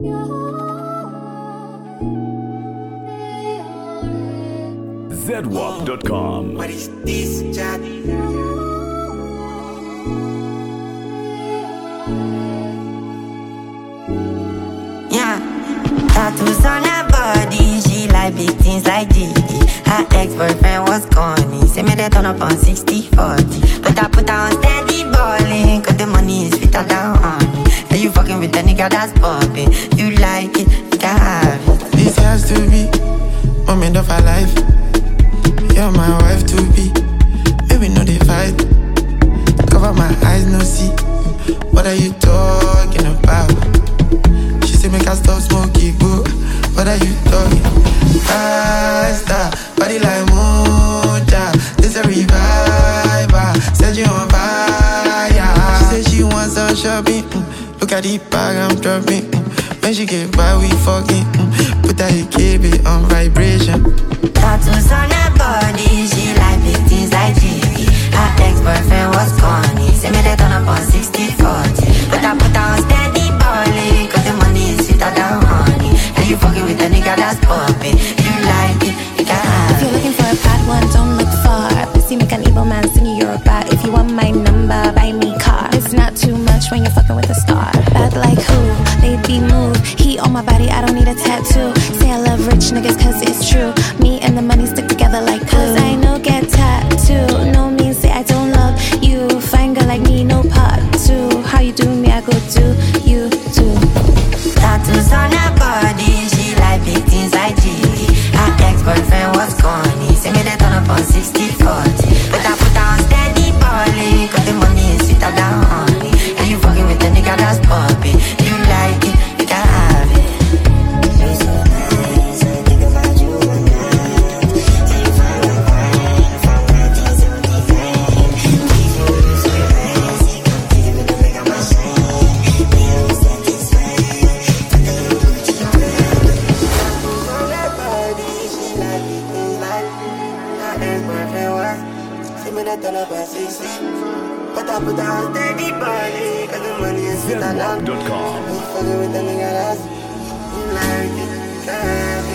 ZWAP.com. What is this, chat? Yeah, tattoos on her body. She like big things like Gigi. Her ex-boyfriend was corny. Say me they turn up on 60-40. But I put her on steady balling. Cause the money is sweeter than honey. And you fucking with a nigga that's popping. You like it, you can have it. This has to be moment of our life. You're my wife to be. Maybe no they fight. Cover my eyes, no see. What are you talking about? She say make her stop smoking, boo. What are you talking? Faster, body like moja. This a revival. Said you on fire. She said she wants some shopping. Look at the bag I'm dropping. When she get by, we fucking. Put that KB on vibration. Tattoos on her body, she like big things like Gigi. Her ex-boyfriend was corny. Say me they turn up on 60-40. But I put her on steady balling. Cause the money is sweeter than honey. And you fucking with a nigga that's popping. You like it, you can have it. If you're looking for a bad one, don't look far. Pussy make an evil man sing you Yoruba. If you want my number, buy me car. It's not too much when you're fucking with a star. Bad like who? Baby move. He on my body, I don't need a tattoo. Say I love rich niggas cause it's true. Me and the money stick together like glue. Cause I know get tattoo. No means say I don't love you. Fine girl like me, no part two. How you do me, I go do you too. Tattoos on her body, she like big things like Gigi. Her ex-boyfriend was corny. Say me they turn up on 60-40. But I put her on steady balling. Cause the money is sweeter than honey. And you fucking with a nigga that's popping. You like it, you can have it. But I put out steady body. Cause the money is sweeter than honey. ZWAP.com. You fucking with a nigga that's you like it,